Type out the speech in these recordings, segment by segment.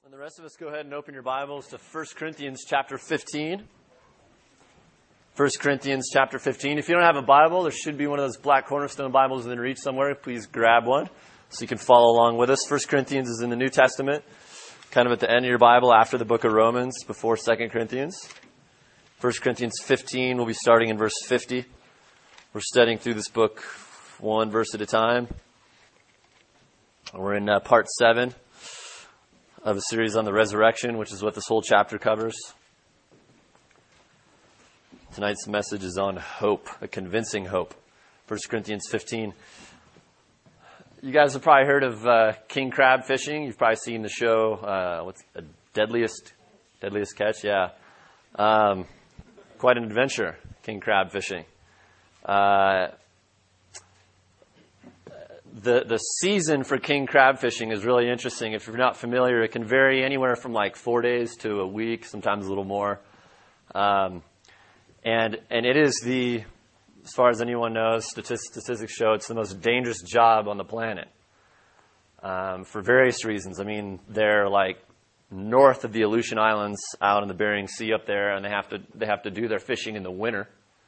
And the rest of us, go ahead and open your Bibles to 1 Corinthians chapter 15. 1 Corinthians chapter 15. If you don't have a Bible, there should be one of those black Cornerstone Bibles within reach somewhere. Please grab one so you can follow along with us. 1 Corinthians is in the New Testament, kind of at the end of your Bible after the book of Romans, before 2 Corinthians. 1 Corinthians 15, we'll be starting in verse 50. We're studying through this book one verse at a time. We're in part 7 of a series on the resurrection, which is what this whole chapter covers. Tonight's message is on hope, a convincing hope. 1 Corinthians 15. You guys have probably heard of king crab fishing. You've probably seen the show, what's the Deadliest Catch? Yeah. Quite an adventure, king crab fishing. The season for king crab fishing is really interesting. If you're not familiar, it can vary anywhere from like 4 days to a week, sometimes a little more. And it is as far as anyone knows, statistics show it's the most dangerous job on the planet. For various reasons. I mean, they're like north of the Aleutian Islands out in the Bering Sea up there, and they have to do their fishing in the winter.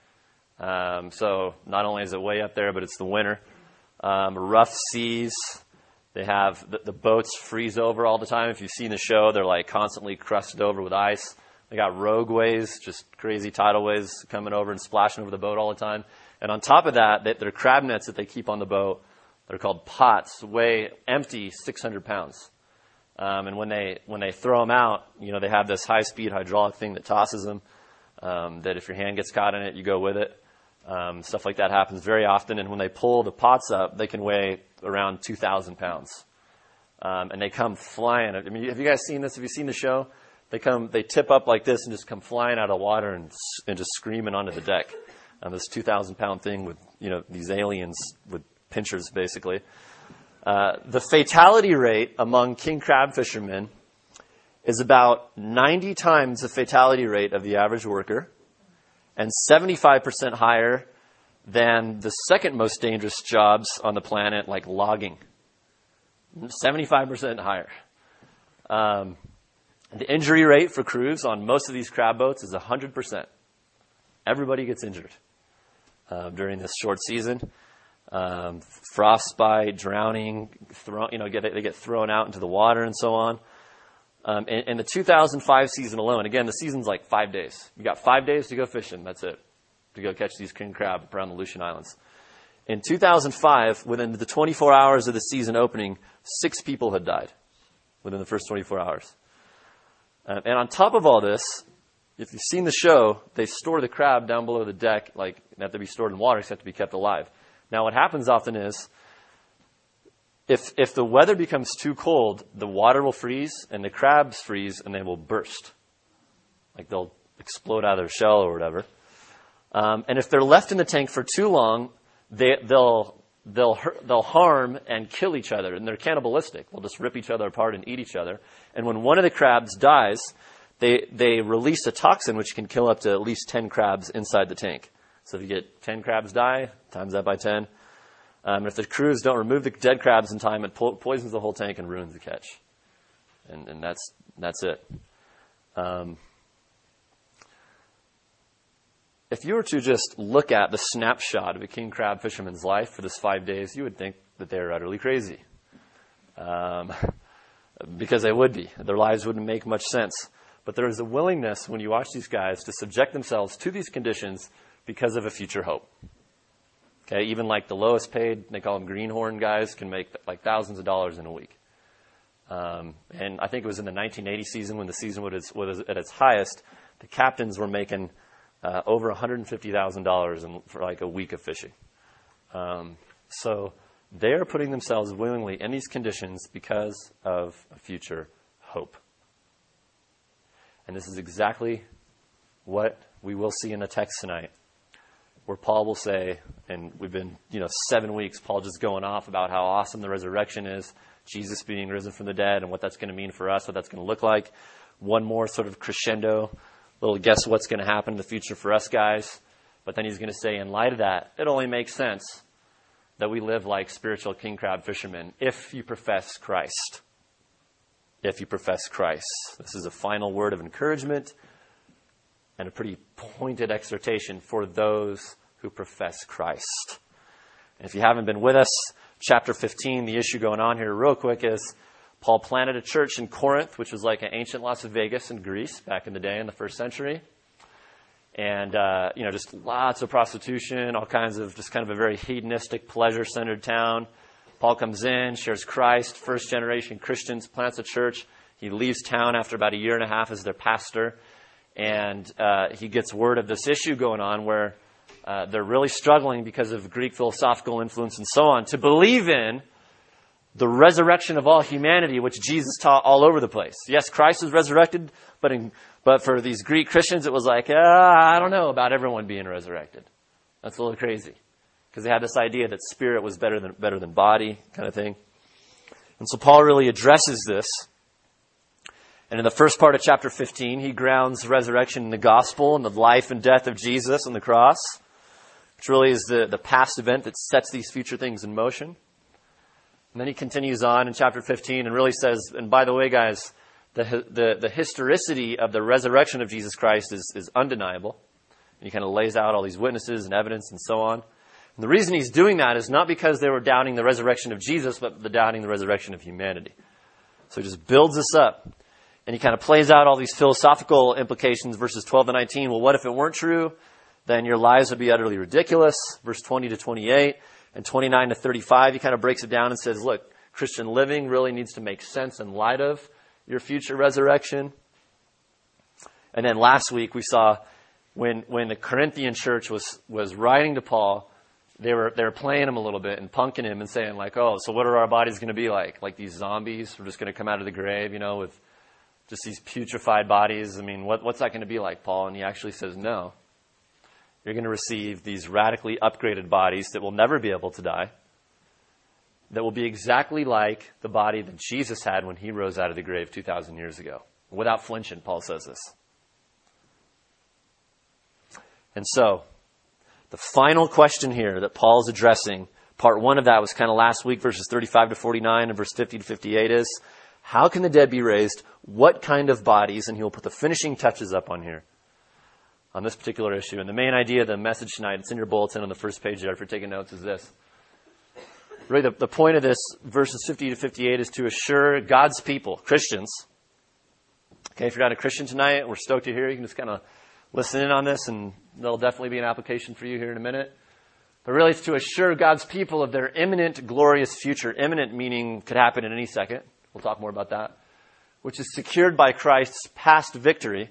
So not only is it way up there, but it's the winter. Rough seas. They have the boats freeze over all the time. If you've seen the show, they're like constantly crusted over with ice. They got rogue waves, just crazy tidal waves coming over and splashing over the boat all the time. And on top of that, their crab nets that they keep on the boat, they're called pots, weigh empty 600 pounds. And when they throw them out, you know, they have this high-speed hydraulic thing that tosses them. That if your hand gets caught in it, you go with it. Stuff like that happens very often, and when they pull the pots up, they can weigh around 2,000 pounds. And they come flying. I mean, have you guys seen this? Have you seen the show? They tip up like this and just come flying out of water and just screaming onto the deck. This 2,000-pound thing with, you know, these aliens with pinchers, basically. The fatality rate among king crab fishermen is about 90 times the fatality rate of the average worker, and 75% higher than the second most dangerous jobs on the planet, like logging. 75% higher. The injury rate for crews on most of these crab boats is 100%. Everybody gets injured during this short season. Frostbite, drowning, they get thrown out into the water and so on. In the 2005 season alone, again, the season's like 5 days. You got 5 days to go fishing. That's it. To go catch these king crab around the Aleutian Islands. In 2005, within the 24 hours of the season opening, 6 people had died within the first 24 hours. And on top of all this, if you've seen the show, they store the crab down below the deck, like they have to be stored in water, except to be kept alive. Now, what happens often is, if the weather becomes too cold, the water will freeze and the crabs freeze and they will burst. Like they'll explode out of their shell or whatever. And if they're left in the tank for too long, they'll harm and kill each other, and they're cannibalistic. They'll just rip each other apart and eat each other. And when one of the crabs dies, they release a toxin which can kill up to at least 10 crabs inside the tank. So if you get 10 crabs die, times that by 10. If the crews don't remove the dead crabs in time, it poisons the whole tank and ruins the catch. And that's it. If you were to just look at the snapshot of a king crab fisherman's life for this 5 days, you would think that they are utterly crazy. Because they would be. Their lives wouldn't make much sense. But there is a willingness when you watch these guys to subject themselves to these conditions because of a future hope. Okay, even like the lowest paid, they call them greenhorn guys, can make like thousands of dollars in a week. And I think it was in the 1980 season when the season was at its highest, the captains were making over $150,000 for like a week of fishing. So they are putting themselves willingly in these conditions because of a future hope. And this is exactly what we will see in the text tonight, where Paul will say, and we've been, 7 weeks, Paul just going off about how awesome the resurrection is, Jesus being risen from the dead, and what that's going to mean for us, what that's going to look like. One more sort of crescendo, little guess what's going to happen in the future for us guys. But then he's going to say, in light of that, it only makes sense that we live like spiritual king crab fishermen if you profess Christ. if you profess Christ. This is a final word of encouragement and a pretty pointed exhortation for those who profess Christ. And if you haven't been with us, chapter 15, the issue going on here real quick is Paul planted a church in Corinth, which was like an ancient Las Vegas in Greece back in the day in the first century. And, just lots of prostitution, all kinds of just kind of a very hedonistic, pleasure-centered town. Paul comes in, shares Christ, first-generation Christians, plants a church. He leaves town after about a year and a half as their pastor. And he gets word of this issue going on where they're really struggling because of Greek philosophical influence and so on to believe in the resurrection of all humanity, which Jesus taught all over the place. Yes, Christ was resurrected, but for these Greek Christians, it was like, I don't know about everyone being resurrected. That's a little crazy. Because they had this idea that spirit was better than body kind of thing. And so Paul really addresses this. And in the first part of chapter 15, he grounds resurrection in the gospel and the life and death of Jesus on the cross, which really is the past event that sets these future things in motion. And then he continues on in chapter 15 and really says, and by the way, guys, the historicity of the resurrection of Jesus Christ is undeniable. And he kind of lays out all these witnesses and evidence and so on. And the reason he's doing that is not because they were doubting the resurrection of Jesus, but doubting the resurrection of humanity. So he just builds this up. And he kind of plays out all these philosophical implications, verses 12 to 19. Well, what if it weren't true? Then your lives would be utterly ridiculous. Verse 20 to 28. And 29 to 35, he kind of breaks it down and says, look, Christian living really needs to make sense in light of your future resurrection. And then last week we saw when the Corinthian church was writing to Paul, they were playing him a little bit and punking him and saying like, oh, so what are our bodies going to be like? Like these zombies? We're just going to come out of the grave, with just these putrefied bodies. I mean, what's that going to be like, Paul? And he actually says, no. You're going to receive these radically upgraded bodies that will never be able to die, that will be exactly like the body that Jesus had when he rose out of the grave 2,000 years ago. Without flinching, Paul says this. And so, the final question here that Paul's addressing, part one of that was kind of last week, verses 35 to 49 and verse 50 to 58 is, how can the dead be raised? What kind of bodies? And he'll put the finishing touches up on here, on this particular issue. And the main idea of the message tonight, it's in your bulletin on the first page there if you're taking notes, is this. Really, the point of this, verses 50 to 58, is to assure God's people, Christians. Okay, if you're not a Christian tonight, we're stoked to hear. You can just kind of listen in on this, and there'll definitely be an application for you here in a minute. But really, it's to assure God's people of their imminent, glorious future. Imminent meaning could happen in any second. We'll talk more about that. Which is secured by Christ's past victory,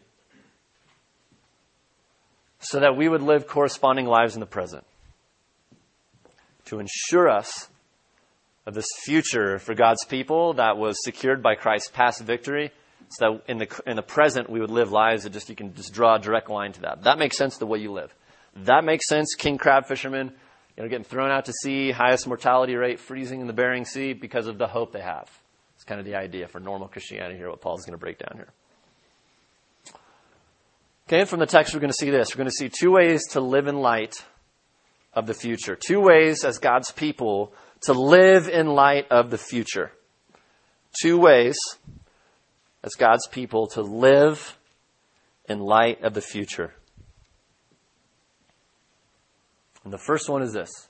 so that we would live corresponding lives in the present. To ensure us of this future for God's people that was secured by Christ's past victory, so that in the present we would live lives that you can just draw a direct line to that. That makes sense the way you live. That makes sense, king crab fishermen, getting thrown out to sea, highest mortality rate, freezing in the Bering Sea because of the hope they have. It's kind of the idea for normal Christianity here, what Paul's going to break down here. Okay, from the text we're going to see this. We're going to see two ways to live in light of the future. Two ways as God's people to live in light of the future. Two ways as God's people to live in light of the future. And the first one is this.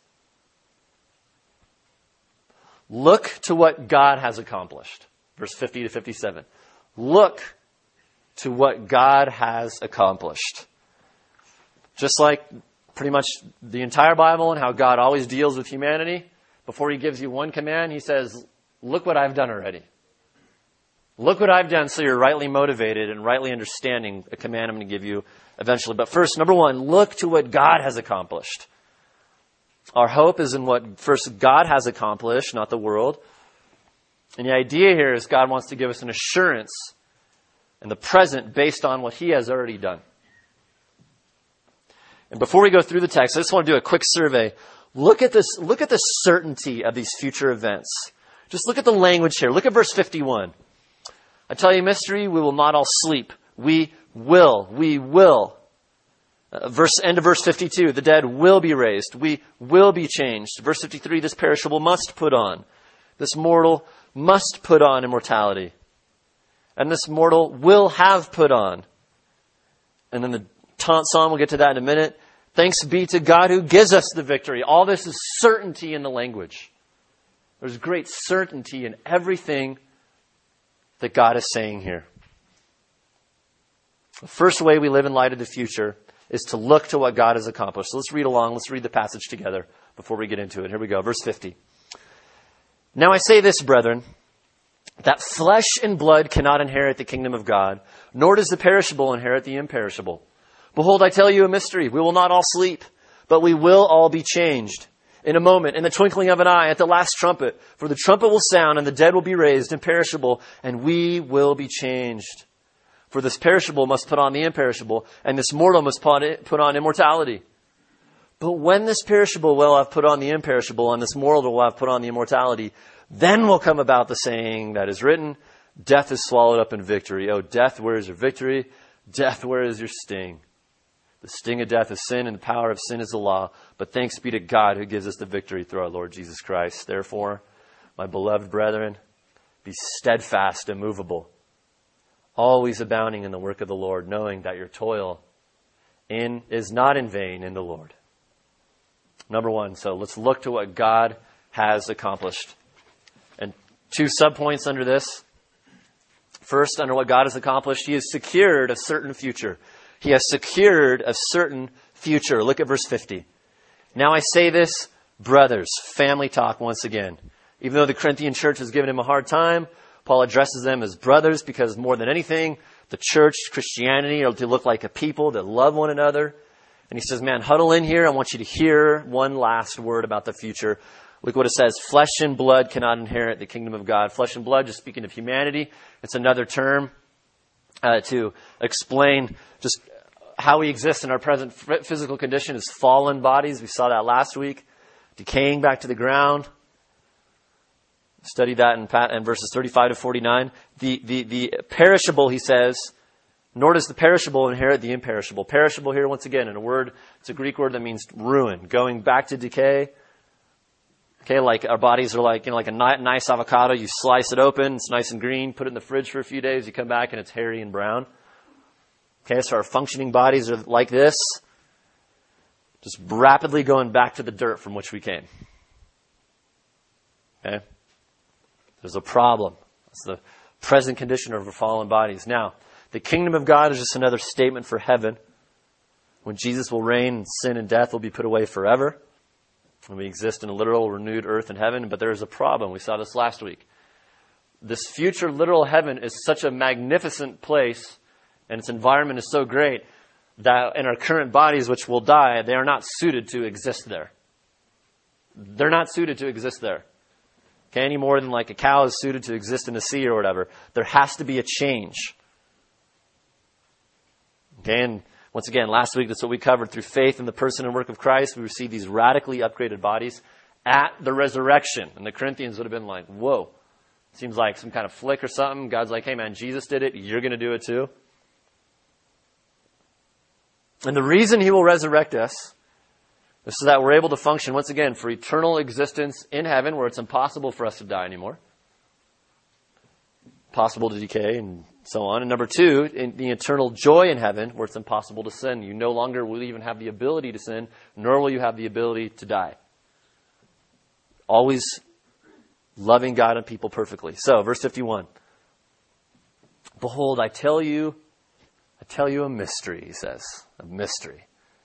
Look to what God has accomplished. Verse 50 to 57. Look to what God has accomplished. Just like pretty much the entire Bible and how God always deals with humanity, before he gives you one command, he says, look what I've done already. Look what I've done so you're rightly motivated and rightly understanding a command I'm going to give you eventually. But first, number one, look to what God has accomplished. Our hope is in what first God has accomplished, not the world. And the idea here is God wants to give us an assurance in the present based on what he has already done. And before we go through the text, I just want to do a quick survey. Look at the certainty of these future events. Just look at the language here. Look at verse 51. I tell you a mystery, we will not all sleep. We will. End of verse 52, the dead will be raised. We will be changed. Verse 53, this perishable must put on. This mortal must put on immortality. and this mortal will have put on. And then the taunt psalm, we'll get to that in a minute. Thanks be to God who gives us the victory. All this is certainty in the language. There's great certainty in everything that God is saying here. The first way we live in light of the future is to look to what God has accomplished. So let's read along. Let's read the passage together before we get into it. Here we go. Verse 50. Now I say this, brethren, that flesh and blood cannot inherit the kingdom of God, nor does the perishable inherit the imperishable. Behold, I tell you a mystery. We will not all sleep, but we will all be changed. In a moment, in the twinkling of an eye, at the last trumpet. For the trumpet will sound, and the dead will be raised imperishable, and we will be changed. For this perishable must put on the imperishable, and this mortal must put on immortality. But when this perishable will have put on the imperishable, and this mortal will have put on the immortality, then will come about the saying that is written, death is swallowed up in victory. O death, where is your victory? Death, where is your sting? The sting of death is sin, and the power of sin is the law. But thanks be to God who gives us the victory through our Lord Jesus Christ. Therefore, my beloved brethren, be steadfast, immovable, always abounding in the work of the Lord, knowing that your toil is not in vain in the Lord. Number one, so let's look to what God has accomplished. And two subpoints under this. First, under what God has accomplished, He has secured a certain future. He has secured a certain future. Look at verse 50. Now I say this, brothers, family talk once again. Even though the Corinthian church has given him a hard time, Paul addresses them as brothers because more than anything, the church, Christianity, are to look like a people that love one another. And he says, man, huddle in here. I want you to hear one last word about the future. Look what it says. Flesh and blood cannot inherit the kingdom of God. Flesh and blood, just speaking of humanity, it's another term to explain just how we exist in our present physical condition as fallen bodies. We saw that last week. Decaying back to the ground. Studied that in verses 35 to 49. The perishable, he says, nor does the perishable inherit the imperishable. Perishable here, once again, in a word, it's a Greek word that means ruin, going back to decay. Okay, like our bodies are like a nice avocado. You slice it open, it's nice and green, put it in the fridge for a few days, you come back and it's hairy and brown. Okay, so our functioning bodies are like this, just rapidly going back to the dirt from which we came. Okay? There's a problem. It's the present condition of our fallen bodies. Now, the kingdom of God is just another statement for heaven. When Jesus will reign, sin and death will be put away forever. And we exist in a literal renewed earth and heaven. But there is a problem. We saw this last week. This future literal heaven is such a magnificent place, and its environment is so great, that in our current bodies, which will die, they are not suited to exist there. They're not suited to exist there. Okay, any more than like a cow is suited to exist in the sea or whatever. There has to be a change. Okay, and once again, last week, that's what we covered. Through faith in the person and work of Christ, we receive these radically upgraded bodies at the resurrection. And the Corinthians would have been like, whoa, seems like some kind of flick or something. God's like, hey man, Jesus did it. You're going to do it too. And the reason He will resurrect us is so that we're able to function, once again, for eternal existence in heaven, where it's impossible for us to die anymore. Possible to decay and so on. And number two, in the eternal joy in heaven, where it's impossible to sin. You no longer will even have the ability to sin, nor will you have the ability to die. Always loving God and people perfectly. So, verse 51. Behold, I tell you a mystery, he says. A mystery.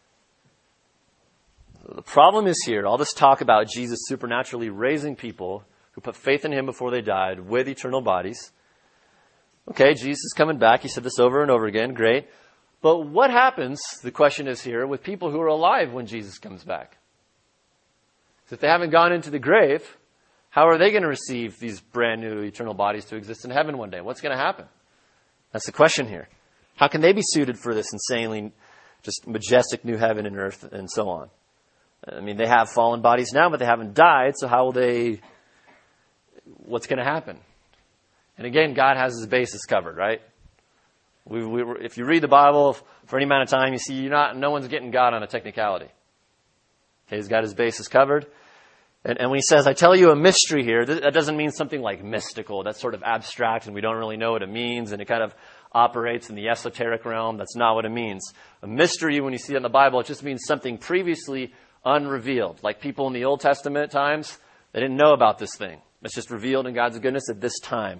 The problem is here, all this talk about Jesus supernaturally raising people who put faith in Him before they died with eternal bodies. Okay, Jesus is coming back. He said this over and over again. Great. But what happens, the question is here, with people who are alive when Jesus comes back? So if they haven't gone into the grave, how are they going to receive these brand new eternal bodies to exist in heaven one day? What's going to happen? That's the question here. How can they be suited for this insanely just majestic new heaven and earth and so on? I mean, they have fallen bodies now, but they haven't died, so how will they... What's going to happen? And again, God has His bases covered, right? If you read the Bible for any amount of time, you see no one's getting God on a technicality. Okay, He's got His bases covered. And when he says, I tell you a mystery here, that doesn't mean something like mystical. That's sort of abstract and we don't really know what it means and it kind of operates in the esoteric realm. That's not what it means. A mystery, when you see it in the Bible, it just means something previously unrevealed. Like people in the Old Testament times, they didn't know about this thing. It's just revealed in God's goodness at this time.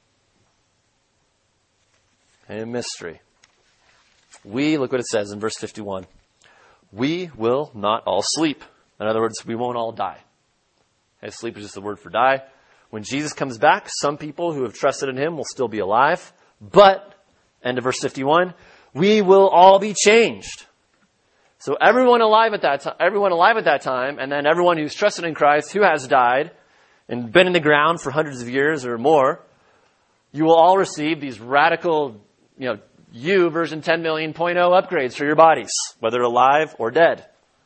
A mystery. Look what it says in verse 51. We will not all sleep. In other words, we won't all die. Okay, sleep is just the word for die. When Jesus comes back, some people who have trusted in him will still be alive. But, end of verse 51, we will all be changed. So everyone alive at that time, and then everyone who's trusted in Christ, who has died and been in the ground for hundreds of years or more, you will all receive these radical, you version 10 million.0 upgrades for your bodies, whether alive or dead.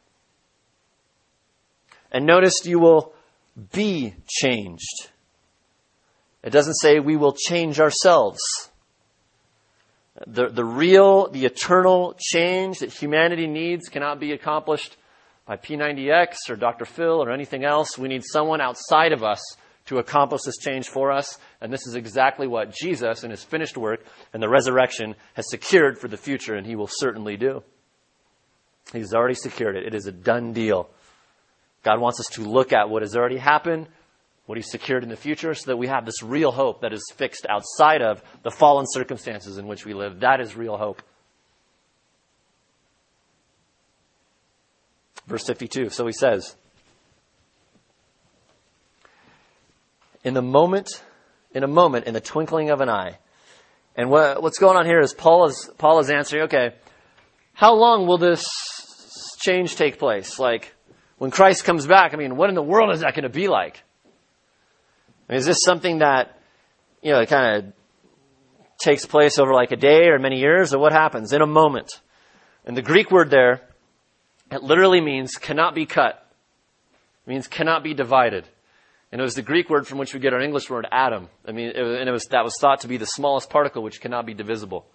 And notice you will be changed. It doesn't say we will change ourselves. The real, the eternal change that humanity needs cannot be accomplished by P90X or Dr. Phil or anything else. We need someone outside of us to accomplish this change for us. And this is exactly what Jesus and his finished work and the resurrection has secured for the future, and he will certainly do. He's already secured it. It is a done deal. God wants us to look at what has already happened, what he's secured in the future, so that we have this real hope that is fixed outside of the fallen circumstances in which we live. That is real hope. Verse 52, so he says, in a moment, in the twinkling of an eye. And what's going on here is Paul is answering, okay, how long will this change take place? Like, when Christ comes back, what in the world is that going to be like? Is this something that, it kind of takes place over like a day or many years, or what happens? In a moment. And the Greek word there, it literally means cannot be cut. It means cannot be divided. And it was the Greek word from which we get our English word atom. That was thought to be the smallest particle which cannot be divisible.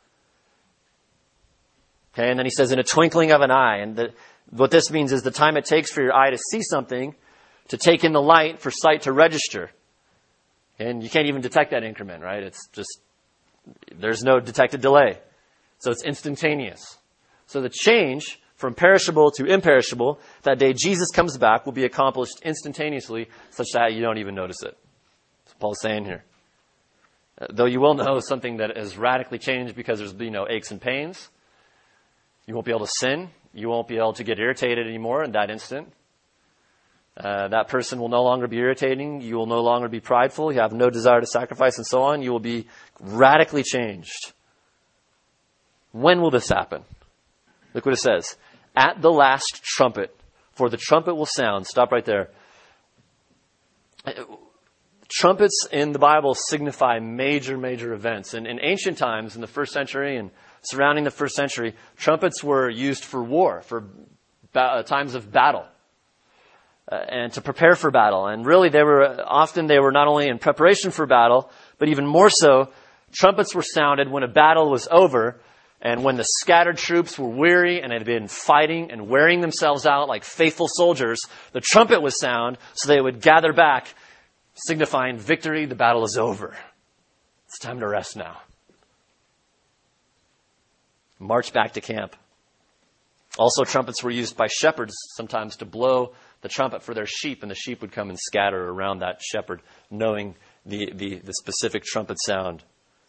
Okay, and then he says in a twinkling of an eye. And what this means is the time it takes for your eye to see something, to take in the light, for sight to register. And you can't even detect that increment, right? It's just, there's no detected delay. So it's instantaneous. So the change from perishable to imperishable, that day Jesus comes back, will be accomplished instantaneously such that you don't even notice it. That's what Paul's saying here. Though you will know something that has radically changed because there's aches and pains. You won't be able to sin. You won't be able to get irritated anymore in that instant. That person will no longer be irritating. You will no longer be prideful. You have no desire to sacrifice and so on. You will be radically changed. When will this happen? Look what it says. At the last trumpet, for the trumpet will sound. Stop right there. Trumpets in the Bible signify major, major events. And in ancient times, in the first century and surrounding the first century, trumpets were used for war, for times of battle, and to prepare for battle. And really, they were not only in preparation for battle, but even more so, trumpets were sounded when a battle was over. And when the scattered troops were weary and had been fighting and wearing themselves out like faithful soldiers, the trumpet would sound so they would gather back, signifying victory. The battle is over. It's time to rest now. March back to camp. Also, trumpets were used by shepherds sometimes to blow the trumpet for their sheep, and the sheep would come and scatter around that shepherd, knowing the specific trumpet sound.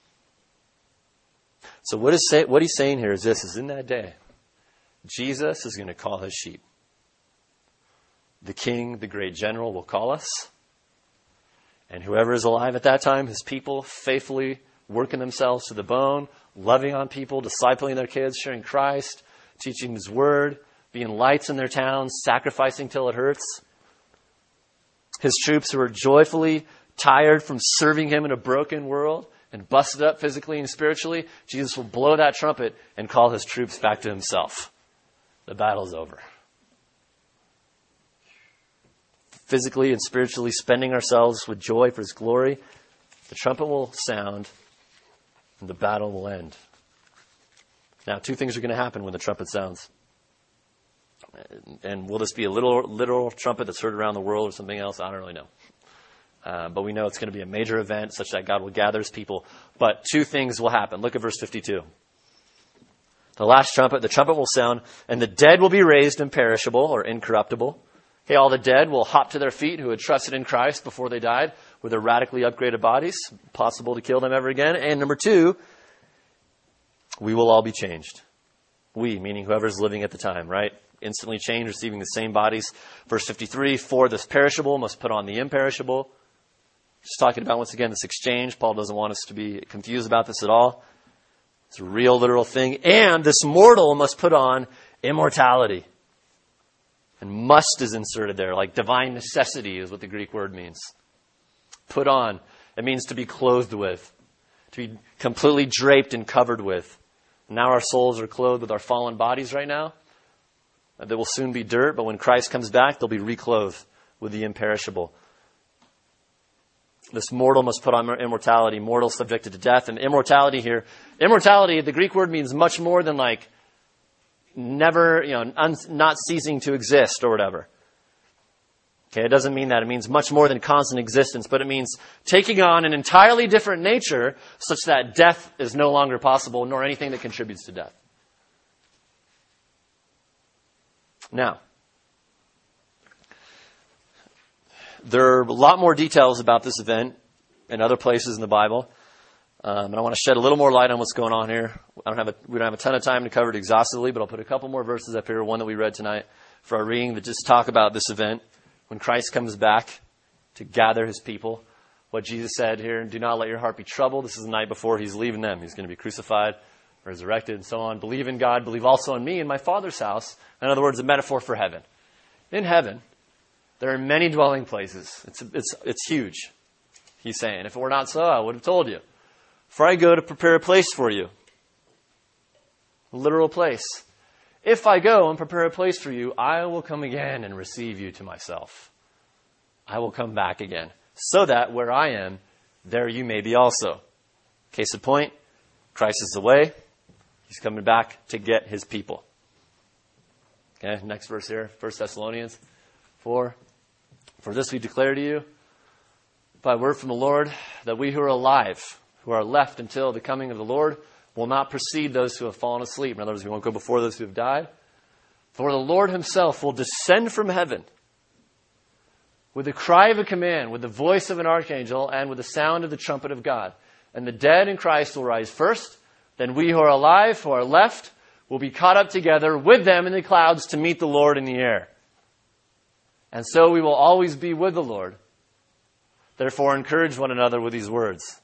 So what he's saying here is this, is in that day, Jesus is going to call his sheep. The king, the great general, will call us. And whoever is alive at that time, his people, faithfully working themselves to the bone, loving on people, discipling their kids, sharing Christ, teaching his word, being lights in their towns, sacrificing till it hurts. His troops who are joyfully tired from serving him in a broken world and busted up physically and spiritually, Jesus will blow that trumpet and call his troops back to himself. The battle's over. Physically and spiritually spending ourselves with joy for his glory, the trumpet will sound and the battle will end. Now, two things are going to happen when the trumpet sounds. And will this be a literal trumpet that's heard around the world or something else? I don't really know. But we know it's going to be a major event such that God will gather his people. But two things will happen. Look at verse 52. The last trumpet, the trumpet will sound, and the dead will be raised imperishable or incorruptible. Okay, all the dead will hop to their feet who had trusted in Christ before they died with their radically upgraded bodies. Possible to kill them ever again. And number two, we will all be changed. We, meaning whoever's living at the time, right? Instantly changed, receiving the same bodies. Verse 53, for this perishable must put on the imperishable. Just talking about, once again, this exchange. Paul doesn't want us to be confused about this at all. It's a real, literal thing. And this mortal must put on immortality. And must is inserted there, like divine necessity is what the Greek word means. Put on. It means to be clothed with. To be completely draped and covered with. Now our souls are clothed with our fallen bodies right now. They will soon be dirt, but when Christ comes back, they'll be reclothed with the imperishable. This mortal must put on immortality, mortal subjected to death. And immortality here, immortality, the Greek word means much more than like never, not ceasing to exist or whatever. Okay, it doesn't mean that. It means much more than constant existence, but it means taking on an entirely different nature such that death is no longer possible, nor anything that contributes to death. Now, there are a lot more details about this event in other places in the Bible. And I want to shed a little more light on what's going on here. We don't have a ton of time to cover it exhaustively, but I'll put a couple more verses up here, one that we read tonight for our reading, that just talk about this event when Christ comes back to gather his people. What Jesus said here, do not let your heart be troubled. This is the night before he's leaving them. He's going to be crucified, resurrected, and so on. Believe in God, believe also in me, in my Father's house. In other words, a metaphor for heaven. In heaven, there are many dwelling places. It's huge, he's saying. If it were not so, I would have told you. For I go to prepare a place for you. A literal place. If I go and prepare a place for you, I will come again and receive you to myself. I will come back again, so that where I am, there you may be also. Case in point, Christ is away. He's coming back to get his people. Okay, next verse here, 1 Thessalonians 4. For this we declare to you, by word from the Lord, that we who are alive, who are left until the coming of the Lord, will not precede those who have fallen asleep. In other words, we won't go before those who have died. For the Lord himself will descend from heaven with the cry of a command, with the voice of an archangel, and with the sound of the trumpet of God. And the dead in Christ will rise first. Then we who are alive, who are left, will be caught up together with them in the clouds to meet the Lord in the air. And so we will always be with the Lord. Therefore, encourage one another with these words.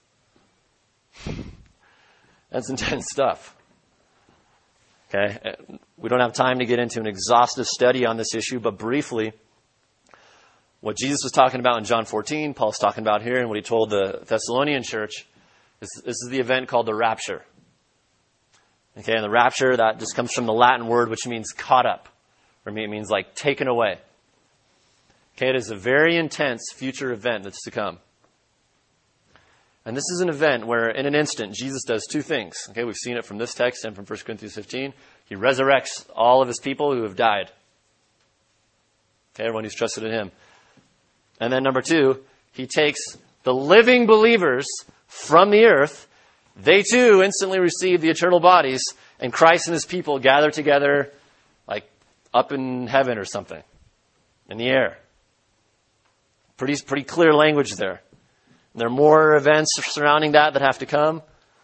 That's intense stuff. Okay, we don't have time to get into an exhaustive study on this issue, but briefly, what Jesus was talking about in John 14, Paul's talking about here, and what he told the Thessalonian church, this is the event called the rapture. Okay, and the rapture, that just comes from the Latin word, which means caught up. Or it means like taken away. Okay, it is a very intense future event that's to come. And this is an event where, in an instant, Jesus does two things. Okay, we've seen it from this text and from 1 Corinthians 15. He resurrects all of his people who have died. Okay, everyone who's trusted in him. And then number two, he takes the living believers from the earth. They too instantly receive the eternal bodies, and Christ and his people gather together like up in heaven or something, in the air. Pretty clear language there. There are more events surrounding that have to come.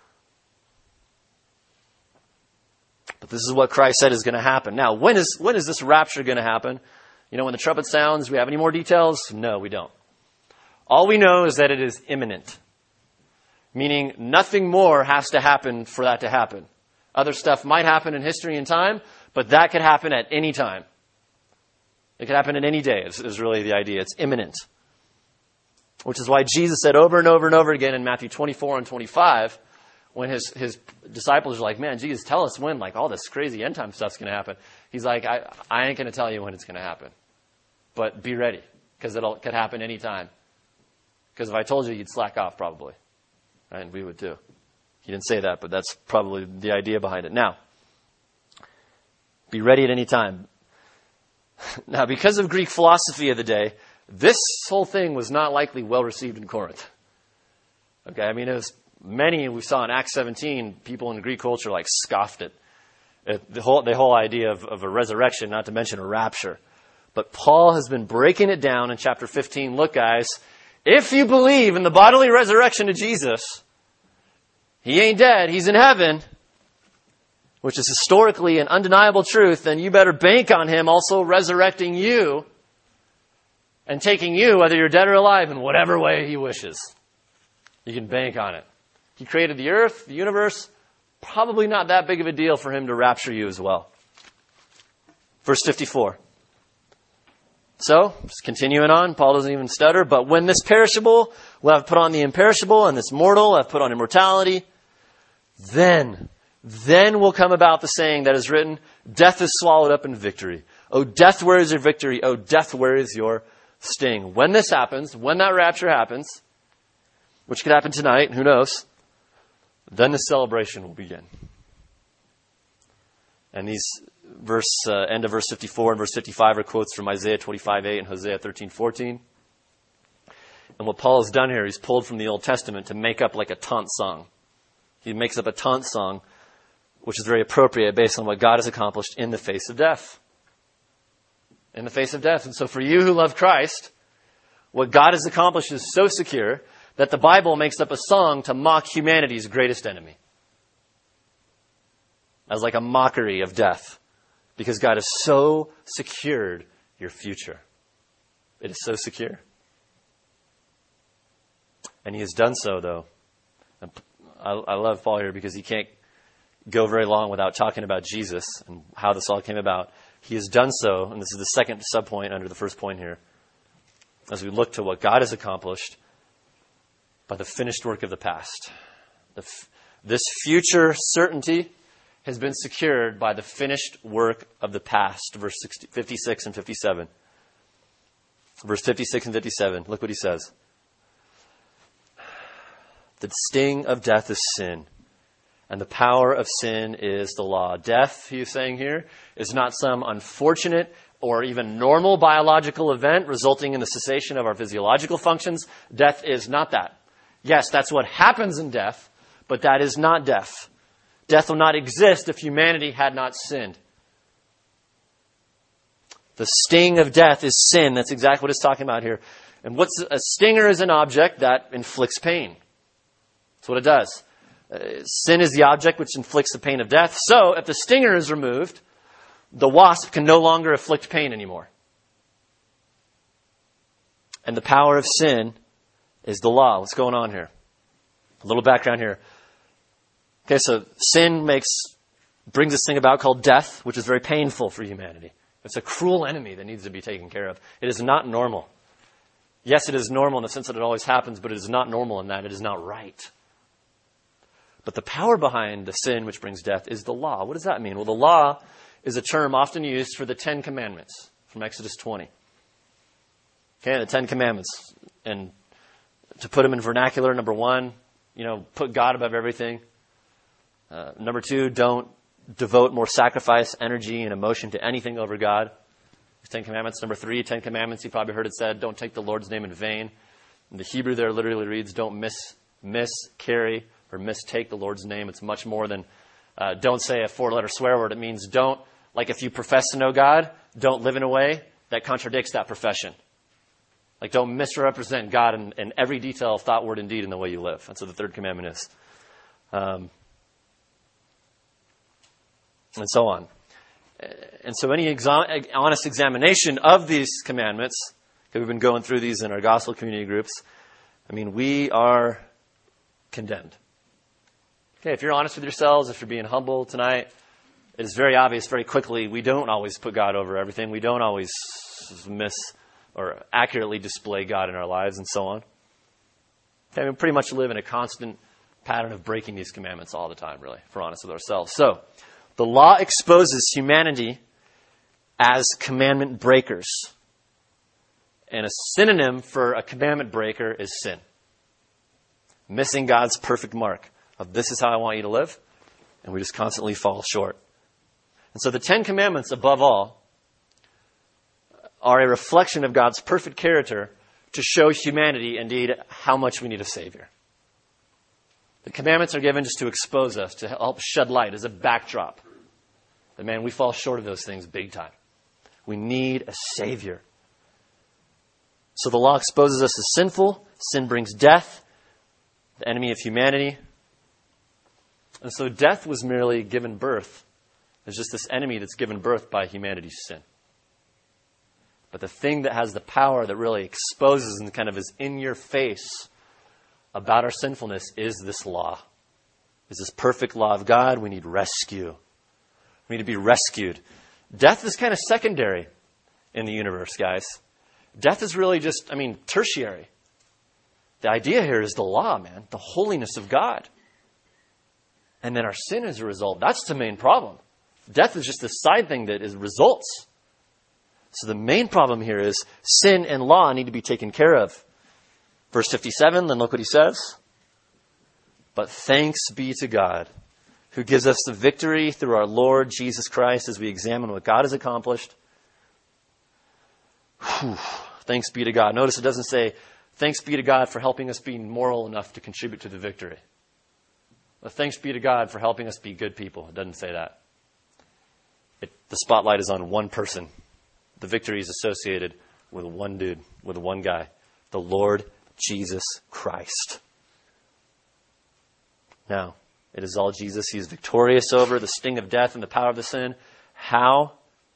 But this is what Christ said is going to happen. Now, when is this rapture going to happen? When the trumpet sounds, do we have any more details? No, we don't. All we know is that it is imminent. Meaning nothing more has to happen for that to happen. Other stuff might happen in history and time, but that could happen at any time. It could happen in any day, is really the idea. It's imminent. Which is why Jesus said over and over and over again in Matthew 24 and 25, when his disciples are like, man, Jesus, tell us when all this crazy end time stuff's going to happen. He's like, I ain't going to tell you when it's going to happen. But be ready, because it could happen anytime. Because if I told you, you'd slack off probably. And we would too. He didn't say that, but that's probably the idea behind it. Now, be ready at any time. Now, because of Greek philosophy of the day, this whole thing was not likely well received in Corinth. Okay, I mean, it was many we saw in Acts 17, people in Greek culture like scoffed at the whole idea of a resurrection, not to mention a rapture. But Paul has been breaking it down in chapter 15. Look, guys, if you believe in the bodily resurrection of Jesus, he ain't dead, he's in heaven, which is historically an undeniable truth, then you better bank on him also resurrecting you and taking you, whether you're dead or alive, in whatever way he wishes. You can bank on it. He created the earth, the universe. Probably not that big of a deal for him to rapture you as well. Verse 54. So, just continuing on, Paul doesn't even stutter. But when this perishable will have put on the imperishable, and this mortal will have put on immortality, then will come about the saying that is written, death is swallowed up in victory. O death, where is your victory? O death, where is your sting? When this happens, when that rapture happens, which could happen tonight, who knows, then the celebration will begin. And these end of verse 54 and verse 55 are quotes from Isaiah 25:8 and Hosea 13:14. And what Paul has done here, he's pulled from the Old Testament to make up like a taunt song. He makes up a taunt song, which is very appropriate based on what God has accomplished in the face of death. In the face of death. And so for you who love Christ, what God has accomplished is so secure that the Bible makes up a song to mock humanity's greatest enemy. As like a mockery of death. Because God has so secured your future. It is so secure. And he has done so, though. And I love Paul here because he can't go very long without talking about Jesus and how this all came about. He has done so, and this is the second subpoint under the first point here, as we look to what God has accomplished by the finished work of the past. This future certainty has been secured by the finished work of the past. Verse 56 and 57. Verse 56 and 57. Look what he says. The sting of death is sin, and the power of sin is the law. Death, he is saying here, is not some unfortunate or even normal biological event resulting in the cessation of our physiological functions. Death is not that. Yes, that's what happens in death, but that is not death. Death will not exist if humanity had not sinned. The sting of death is sin. That's exactly what it's talking about here. And a stinger is an object that inflicts pain. That's what it does. Sin is the object which inflicts the pain of death. So, if the stinger is removed, the wasp can no longer afflict pain anymore. And the power of sin is the law. What's going on here? A little background here. Okay, so sin brings this thing about called death, which is very painful for humanity. It's a cruel enemy that needs to be taken care of. It is not normal. Yes, it is normal in the sense that it always happens, but it is not normal in that it is not right. But the power behind the sin which brings death is the law. What does that mean? Well, the law is a term often used for the 10 Commandments from Exodus 20. Okay, the 10 Commandments. And to put them in vernacular, number 1, put God above everything. Number 2, don't devote more sacrifice, energy, and emotion to anything over God. 10 Commandments. Number 3, 10 Commandments, you probably heard it said, don't take the Lord's name in vain. In the Hebrew there literally reads, don't miscarry or mistake the Lord's name. It's much more than don't say a 4-letter swear word. It means don't, like if you profess to know God, don't live in a way that contradicts that profession. Like don't misrepresent God in every detail of thought, word, and deed in the way you live. That's what the 3rd commandment is. And so on. And so any honest examination of these commandments, because we've been going through these in our gospel community groups, we are condemned. Okay, if you're honest with yourselves, if you're being humble tonight, it is very obvious very quickly we don't always put God over everything. We don't always miss or accurately display God in our lives and so on. Okay, we pretty much live in a constant pattern of breaking these commandments all the time, really, if we're honest with ourselves. So, the law exposes humanity as commandment breakers. And a synonym for a commandment breaker is sin. Missing God's perfect mark of this is how I want you to live. And we just constantly fall short. And so the 10 Commandments, above all, are a reflection of God's perfect character to show humanity, indeed, how much we need a Savior. The commandments are given just to expose us, to help shed light as a backdrop. But man, we fall short of those things big time. We need a Savior. So the law exposes us as sinful. Sin brings death, the enemy of humanity. And so death was merely given birth. There's just this enemy that's given birth by humanity's sin. But the thing that has the power that really exposes and kind of is in your face about our sinfulness is this law. Is this perfect law of God. We need rescue. We need to be rescued. Death is kind of secondary in the universe, guys. Death is really just, tertiary. The idea here is the law, man. The holiness of God. And then our sin as a result. That's the main problem. Death is just a side thing that is results. So the main problem here is sin and law need to be taken care of. Verse 57, then look what he says. But thanks be to God, who gives us the victory through our Lord Jesus Christ as we examine what God has accomplished. Thanks be to God. Notice it doesn't say, thanks be to God for helping us be moral enough to contribute to the victory. But thanks be to God for helping us be good people. It doesn't say that. The spotlight is on one person. The victory is associated with one dude, with one guy, the Lord Jesus Christ. Now, it is all Jesus. He is victorious over the sting of death and the power of the sin. How?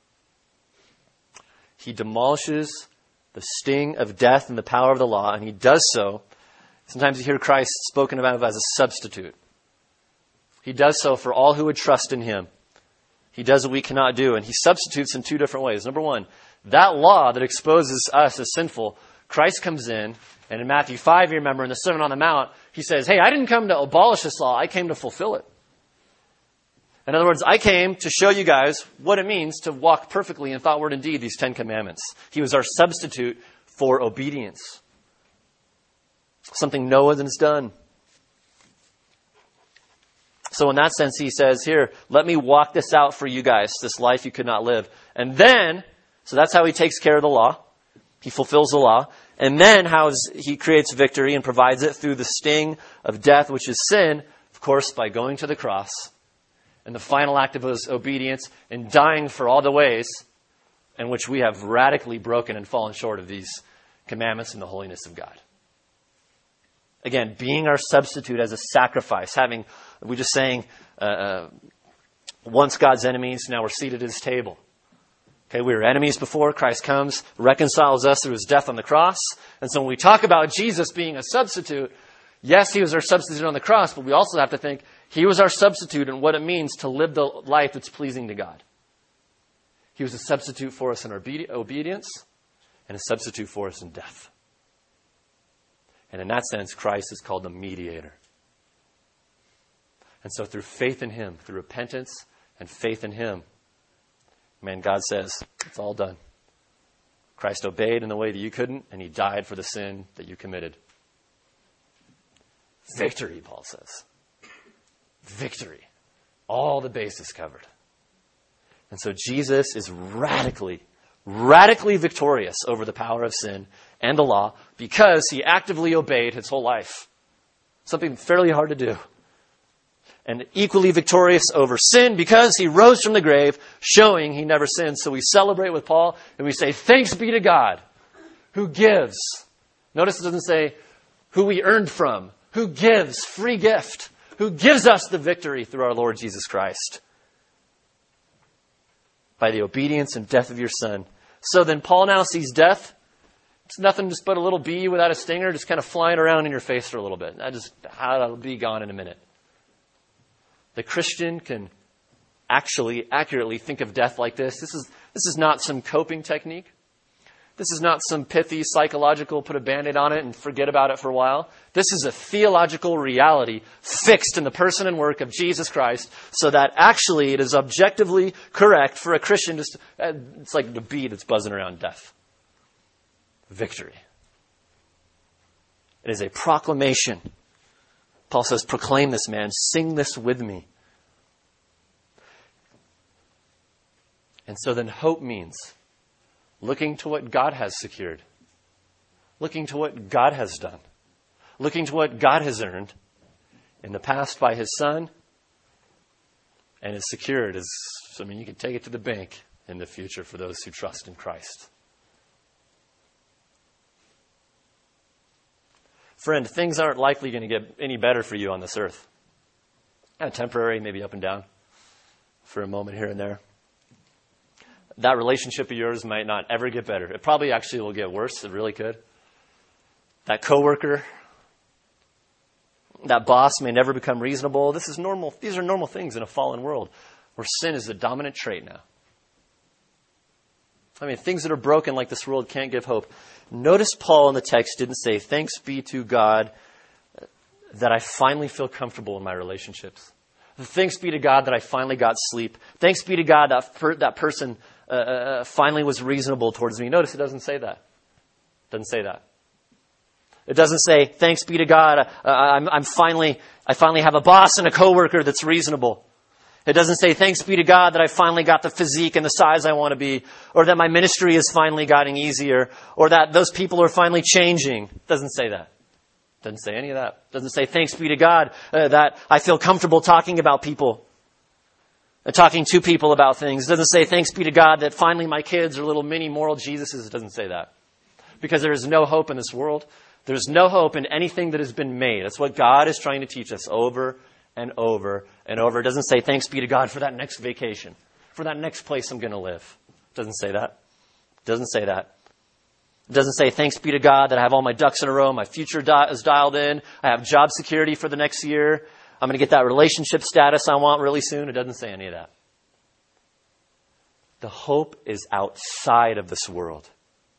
He demolishes the sting of death and the power of the law, and he does so. Sometimes you hear Christ spoken about as a substitute. He does so for all who would trust in him. He does what we cannot do, and he substitutes in two different ways. Number one, that law that exposes us as sinful, Christ comes in, and in Matthew 5, you remember, in the Sermon on the Mount, he says, hey, I didn't come to abolish this law, I came to fulfill it. In other words, I came to show you guys what it means to walk perfectly in thought, word, and deed, these 10 commandments. He was our substitute for obedience. Something no one has done. So in that sense, he says, here, let me walk this out for you guys, this life you could not live. And then, so that's how he takes care of the law. He fulfills the law. And then how he creates victory and provides it through the sting of death, which is sin, of course, by going to the cross. And the final act of his obedience and dying for all the ways in which we have radically broken and fallen short of these commandments and the holiness of God. Again, being our substitute as a sacrifice, we're just saying, once God's enemies, now we're seated at his table. Okay, we were enemies before. Christ comes, reconciles us through his death on the cross. And so when we talk about Jesus being a substitute, yes, he was our substitute on the cross, but we also have to think he was our substitute in what it means to live the life that's pleasing to God. He was a substitute for us in our obedience and a substitute for us in death. And in that sense, Christ is called the mediator. And so through faith in him, through repentance and faith in him, man, God says, it's all done. Christ obeyed in the way that you couldn't, and he died for the sin that you committed. Victory, Paul says. Victory. All the bases covered. And so Jesus is radically victorious over the power of sin and the law because he actively obeyed his whole life. Something fairly hard to do. And equally victorious over sin because he rose from the grave, showing he never sinned. So we celebrate with Paul and we say, thanks be to God who gives. Notice it doesn't say who we earned from. Who gives, free gift. Who gives us the victory through our Lord Jesus Christ. By the obedience and death of your Son. So then Paul now sees death. It's nothing just but a little bee without a stinger just kind of flying around in your face for a little bit. That'll be gone in a minute. The Christian can actually accurately think of death like this. This is not some coping technique. This is not some pithy psychological, put a Band-Aid on it and forget about it for a while. This is a theological reality fixed in the person and work of Jesus Christ so that actually it is objectively correct for a Christian. It's like the bee that's buzzing around death. Victory. It is a proclamation. Paul says, proclaim this, man. Sing this with me. And so then hope means looking to what God has secured, looking to what God has done, looking to what God has earned in the past by his Son, and is secured as, you can take it to the bank in the future for those who trust in Christ. Friend, things aren't likely going to get any better for you on this earth. Temporary, maybe up and down for a moment here and there. That relationship of yours might not ever get better. It probably actually will get worse. It really could. That coworker, that boss may never become reasonable. This is normal. These are normal things in a fallen world where sin is the dominant trait now. Things that are broken like this world can't give hope. Notice Paul in the text didn't say, thanks be to God that I finally feel comfortable in my relationships. Thanks be to God that I finally got sleep. Thanks be to God that that person finally was reasonable towards me. Notice it doesn't say that. It doesn't say that. It doesn't say, thanks be to God, I finally have a boss and a coworker that's reasonable. It doesn't say, thanks be to God that I finally got the physique and the size I want to be, or that my ministry is finally getting easier, or that those people are finally changing. It doesn't say that. It doesn't say any of that. It doesn't say, thanks be to God that I feel comfortable talking about people, talking to people about things. It doesn't say, thanks be to God that finally my kids are little mini moral Jesuses. It doesn't say that. Because there is no hope in this world. There's no hope in anything that has been made. That's what God is trying to teach us over and over and over. It doesn't say, thanks be to God for that next vacation, for that next place I'm going to live. It doesn't say that. It doesn't say that. It doesn't say, thanks be to God that I have all my ducks in a row, my future is dialed in, I have job security for the next year, I'm going to get that relationship status I want really soon. It doesn't say any of that. The hope is outside of this world.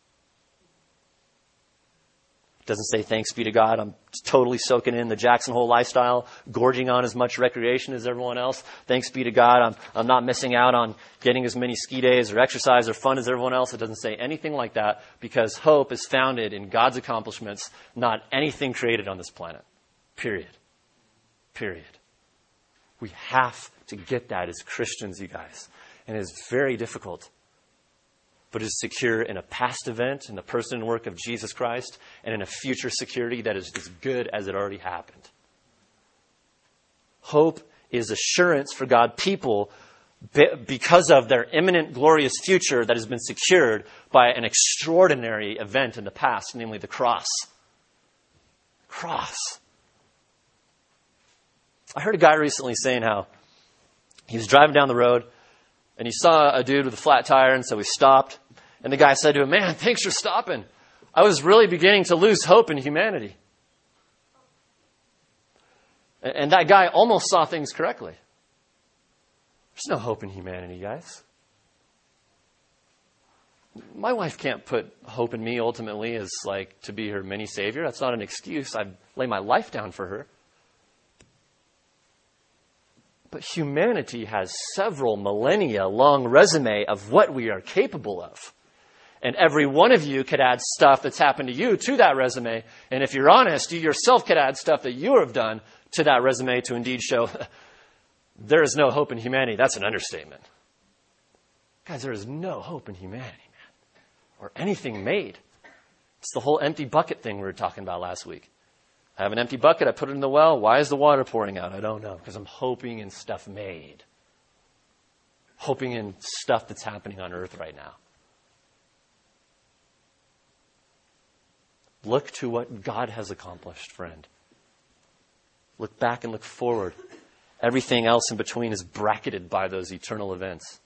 Doesn't say, thanks be to God, I'm totally soaking in the Jackson Hole lifestyle, gorging on as much recreation as everyone else. Thanks be to God, I'm not missing out on getting as many ski days or exercise or fun as everyone else. It doesn't say anything like that, because hope is founded in God's accomplishments, not anything created on this planet. Period. We have to get that as Christians, you guys. And it is very difficult. But is secure in a past event, in the person and work of Jesus Christ, and in a future security that is as good as it already happened. Hope is assurance for God's people because of their imminent glorious future that has been secured by an extraordinary event in the past, namely the cross. Cross. I heard a guy recently saying how he was driving down the road and he saw a dude with a flat tire, and so he stopped. And the guy said to him, man, thanks for stopping. I was really beginning to lose hope in humanity. And that guy almost saw things correctly. There's no hope in humanity, guys. My wife can't put hope in me ultimately as to be her mini savior. That's not an excuse. I'd lay my life down for her. But humanity has several millennia long resume of what we are capable of. And every one of you could add stuff that's happened to you to that resume. And if you're honest, you yourself could add stuff that you have done to that resume to indeed show there is no hope in humanity. That's an understatement. Guys, there is no hope in humanity, man. Or anything made. It's the whole empty bucket thing we were talking about last week. I have an empty bucket. I put it in the well. Why is the water pouring out? I don't know. Because I'm hoping in stuff made. Hoping in stuff that's happening on earth right now. Look to what God has accomplished, friend. Look back and look forward. Everything else in between is bracketed by those eternal events.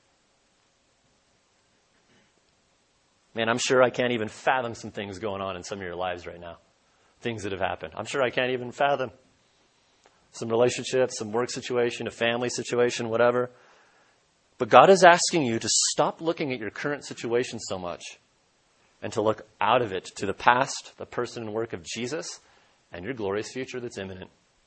Man, I'm sure I can't even fathom some things going on in some of your lives right now. Things that have happened. I'm sure I can't even fathom. Some relationships, some work situation, a family situation, whatever. But God is asking you to stop looking at your current situation so much and to look out of it to the past, the person and work of Jesus, and your glorious future that's imminent.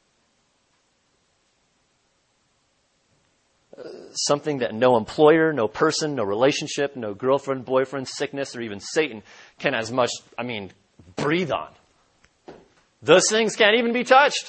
Something that no employer, no person, no relationship, no girlfriend, boyfriend, sickness, or even Satan can as much, breathe on. Those things can't even be touched.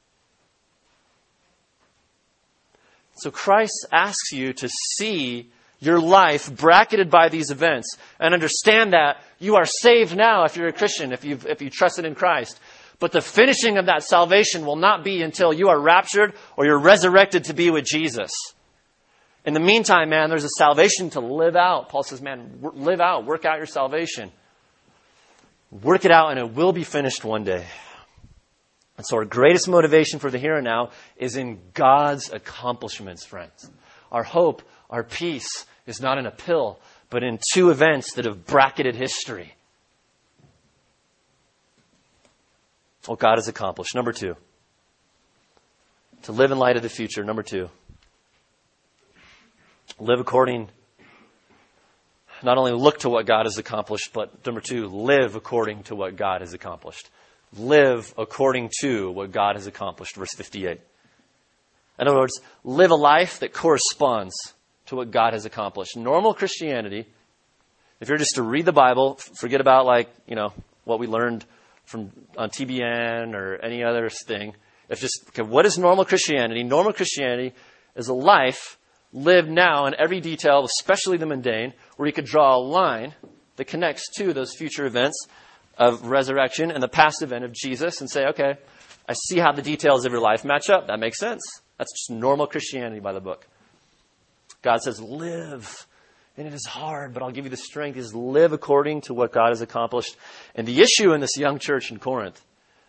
So Christ asks you to see your life bracketed by these events and understand that you are saved now if you're a Christian, if you trusted in Christ. But the finishing of that salvation will not be until you are raptured or you're resurrected to be with Jesus. In the meantime, man, there's a salvation to live out. Paul says, man, live out, work out your salvation. Work it out and it will be finished one day. And so our greatest motivation for the here and now is in God's accomplishments, friends. Our hope, our peace is not in a pill, but in two events that have bracketed history. What God has accomplished. Number two, to live in light of the future. Number two, live according, not only look to what God has accomplished, but number two, live according to what God has accomplished. Live according to what God has accomplished. Verse 58. In other words, live a life that corresponds to what God has accomplished. Normal Christianity, if you're just to read the Bible, forget about what we learned from on TBN or any other thing. What is normal Christianity? Normal Christianity is a life lived now in every detail, especially the mundane, where you could draw a line that connects to those future events of resurrection and the past event of Jesus and say, okay, I see how the details of your life match up. That makes sense. That's just normal Christianity by the book. God says, live. And it is hard, but I'll give you the strength. Is live according to what God has accomplished. And the issue in this young church in Corinth,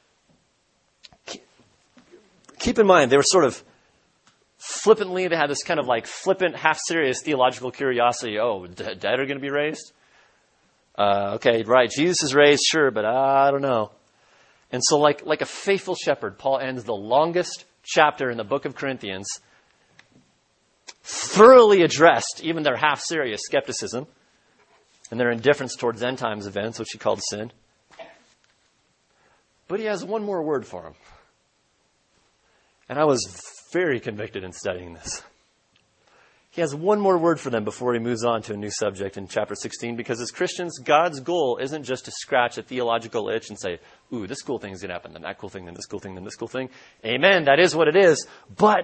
keep in mind, they were sort of flippantly, they had this kind of like flippant, half-serious theological curiosity. Oh, the dead are going to be raised? Okay, right, Jesus is raised, sure, but I don't know. And so like a faithful shepherd, Paul ends the longest chapter in the book of Corinthians, thoroughly addressed even their half-serious skepticism and their indifference towards end times events, which he called sin. But he has one more word for them. And I was very convicted in studying this. He has one more word for them before he moves on to a new subject in chapter 16, because as Christians, God's goal isn't just to scratch a theological itch and say, ooh, this cool thing's going to happen, then that cool thing, then this cool thing, then this cool thing. Amen, that is what it is. But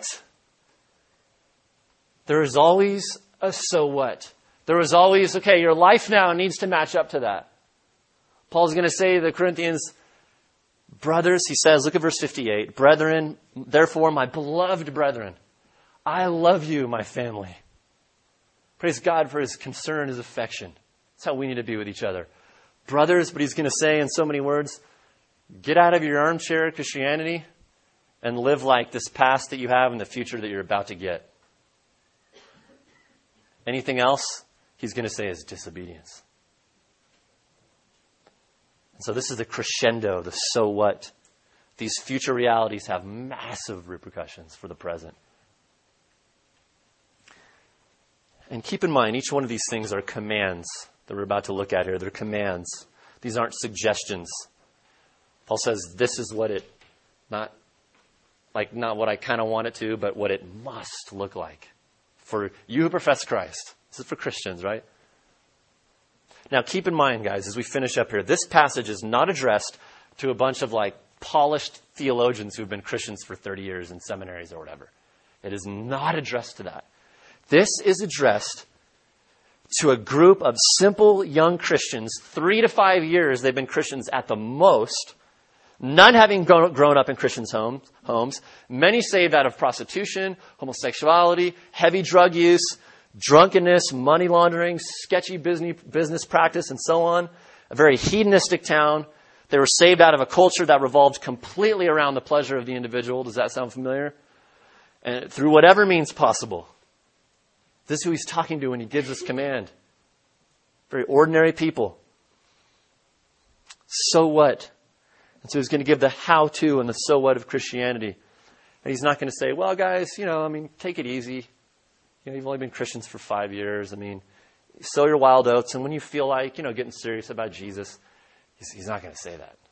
there is always a so what. There is always, okay, your life now needs to match up to that. Paul's going to say to the Corinthians, brothers, he says, look at verse 58, brethren, therefore, my beloved brethren, I love you, my family. Praise God for his concern, his affection. That's how we need to be with each other. Brothers, but he's going to say in so many words, get out of your armchair Christianity and live like this past that you have and the future that you're about to get. Anything else, he's going to say is disobedience. And so this is the crescendo, the so what. These future realities have massive repercussions for the present. And keep in mind, each one of these things are commands that we're about to look at here. They're commands. These aren't suggestions. Paul says this is what it, not what I kind of want it to, but what it must look like for you who profess Christ. This is for Christians, right? Now keep in mind, guys, as we finish up here, this passage is not addressed to a bunch of polished theologians who've been Christians for 30 years in seminaries or whatever. It is not addressed to that. This is addressed to a group of simple young Christians, 3 to 5 years they've been Christians at the most, none having grown up in Christians' homes, many saved out of prostitution, homosexuality, heavy drug use, drunkenness, money laundering, sketchy business practice, and so on. A very hedonistic town. They were saved out of a culture that revolved completely around the pleasure of the individual. Does that sound familiar? And through whatever means possible. This is who he's talking to when he gives this command. Very ordinary people. So what? And so he's going to give the how-to and the so what of Christianity. And he's not going to say, well, guys, take it easy. You've only been Christians for 5 years. Sow your wild oats. And when you feel like, getting serious about Jesus, he's not going to say that.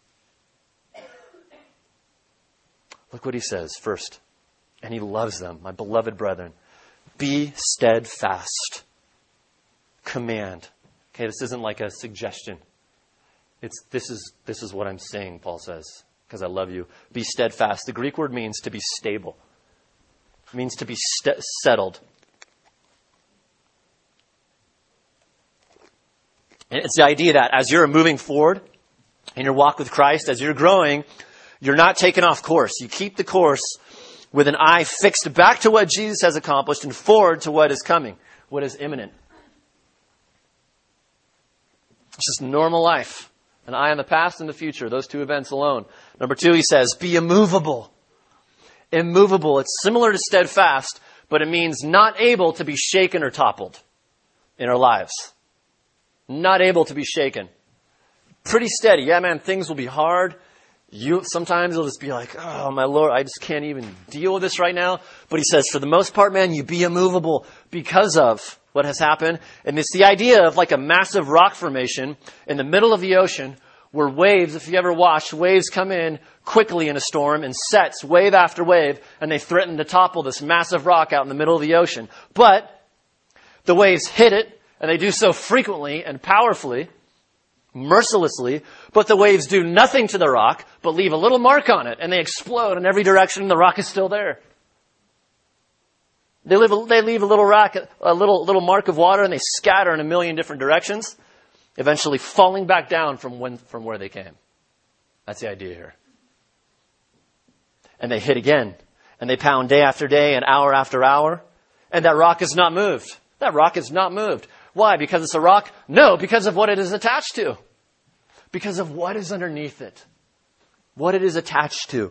Look what he says first. And he loves them, my beloved brethren. Be steadfast. Command. Okay, this isn't like a suggestion. This is what I'm saying, Paul says, because I love you. Be steadfast. The Greek word means to be stable. It means to be settled. And it's the idea that as you're moving forward in your walk with Christ, as you're growing, you're not taken off course. You keep the course with an eye fixed back to what Jesus has accomplished and forward to what is coming, what is imminent. It's just normal life. An eye on the past and the future, those two events alone. Number 2, he says, be immovable. Immovable. It's similar to steadfast, but it means not able to be shaken or toppled in our lives. Not able to be shaken. Pretty steady. Yeah, man, things will be hard. Sometimes you'll just be like, oh, my Lord, I just can't even deal with this right now. But he says, for the most part, man, you be immovable because of what has happened. And it's the idea of like a massive rock formation in the middle of the ocean where waves, if you ever watched, waves come in quickly in a storm and sets wave after wave, and they threaten to topple this massive rock out in the middle of the ocean. But the waves hit it, and they do so frequently and powerfully, mercilessly, but the waves do nothing to the rock, but leave a little mark on it, and they explode in every direction, and the rock is still there. They leave a little rock, a little mark of water, and they scatter in a million different directions, eventually falling back down from where they came. That's the idea here. And they hit again, and they pound day after day and hour after hour, and that rock is not moved. That rock is not moved. Why? Because it's a rock? No, because of what it is attached to. Because of what is underneath it. What it is attached to.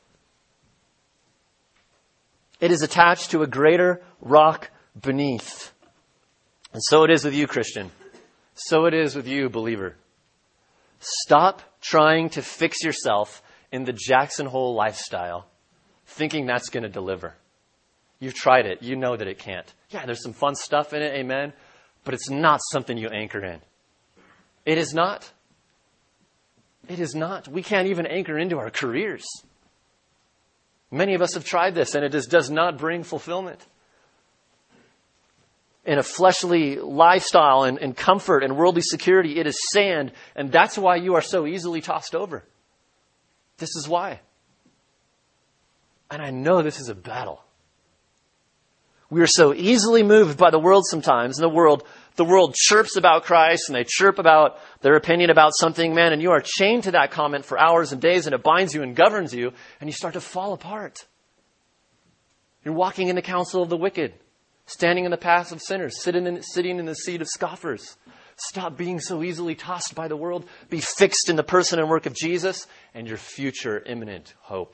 It is attached to a greater rock beneath. And so it is with you, Christian. So it is with you, believer. Stop trying to fix yourself in the Jackson Hole lifestyle, thinking that's going to deliver. You've tried it. You know that it can't. Yeah, there's some fun stuff in it, amen, but it's not something you anchor in. It is not. It is not. We can't even anchor into our careers. Many of us have tried this, and it just does not bring fulfillment. In a fleshly lifestyle and comfort and worldly security, it is sand, and that's why you are so easily tossed over. This is why. And I know this is a battle. We are so easily moved by the world sometimes. And the world chirps about Christ, and they chirp about their opinion about something, man, and you are chained to that comment for hours and days, and it binds you and governs you, and you start to fall apart. You're walking in the counsel of the wicked, standing in the paths of sinners, sitting in the seat of scoffers. Stop being so easily tossed by the world. Be fixed in the person and work of Jesus and your future imminent hope.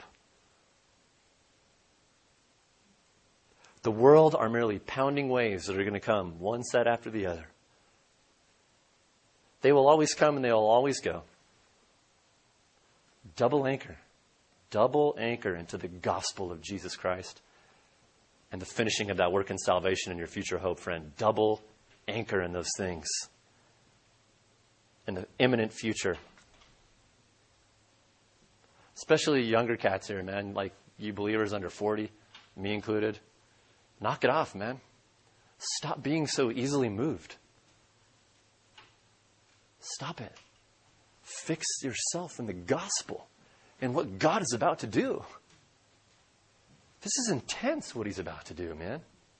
The world are merely pounding waves that are going to come, one set after the other. They will always come and they will always go. Double anchor into the gospel of Jesus Christ and the finishing of that work in salvation and your future hope, friend. Double anchor in those things. In the imminent future. Especially younger cats here, man, like you believers under 40, me included. Knock it off, man. Stop being so easily moved. Stop it. Fix yourself in the gospel and what God is about to do. This is intense what he's about to do, man.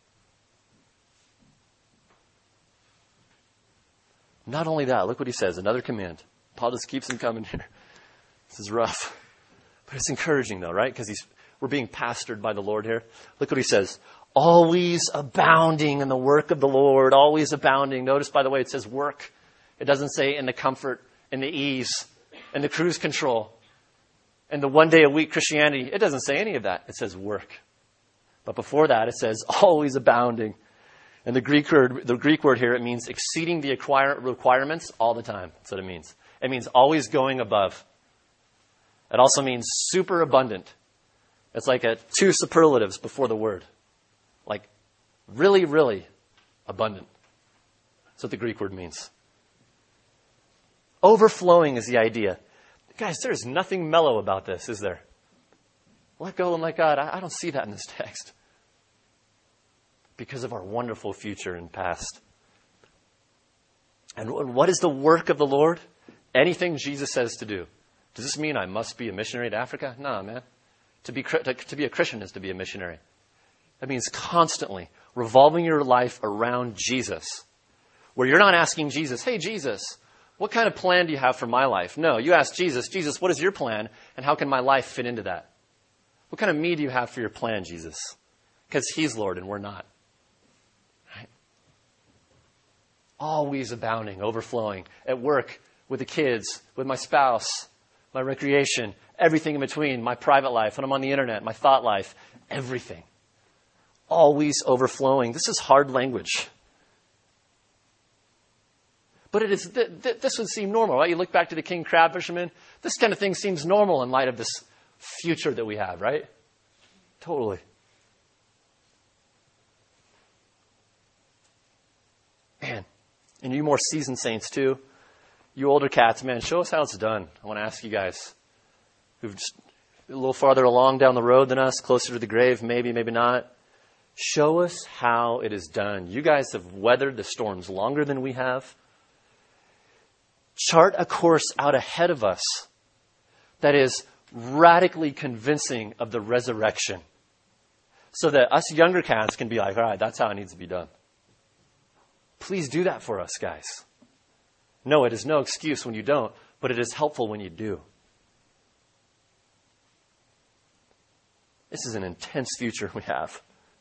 Not only that, look what he says, another command. Paul just keeps them coming here. This is rough. But it's encouraging though, right? Because we're being pastored by the Lord here. Look what he says. Always abounding in the work of the Lord. Always abounding. Notice, by the way, it says work. It doesn't say in the comfort, in the ease, in the cruise control, in the one day a week Christianity. It doesn't say any of that. It says work. But before that, it says always abounding. And the Greek word here, it means exceeding the requirements all the time. That's what it means. It means always going above. It also means super abundant. It's like two superlatives before the word. Like really, really abundant. That's what the Greek word means. Overflowing is the idea. Guys, there's nothing mellow about this, is there? Let go and let God. I don't see that in this text. Because of our wonderful future and past. And what is the work of the Lord? Anything Jesus says to do. Does this mean I must be a missionary to Africa? No, man. To be a Christian is to be a missionary. That means constantly revolving your life around Jesus. where you're not asking Jesus, hey, Jesus, what kind of plan do you have for my life? No, you ask Jesus, Jesus, what is your plan, and how can my life fit into that? What kind of me do you have for your plan, Jesus? Because he's Lord and we're not. Right? Always abounding, overflowing, at work, with the kids, with my spouse, my recreation, everything in between, my private life, when I'm on the internet, my thought life, everything. Always overflowing. This is hard language. But it is. This would seem normal, right? You look back to the king crab fisherman. This kind of thing seems normal in light of this future that we have, right? Totally. Man, and you more seasoned saints too. You older cats, man, show us how it's done. I want to ask you guys who've just a little farther along down the road than us, closer to the grave, maybe, maybe not. Show us how it is done. You guys have weathered the storms longer than we have. Chart a course out ahead of us that is radically convincing of the resurrection so that us younger cats can be like, all right, that's how it needs to be done. Please do that for us, guys. No, it is no excuse when you don't, but it is helpful when you do. This is an intense future we have.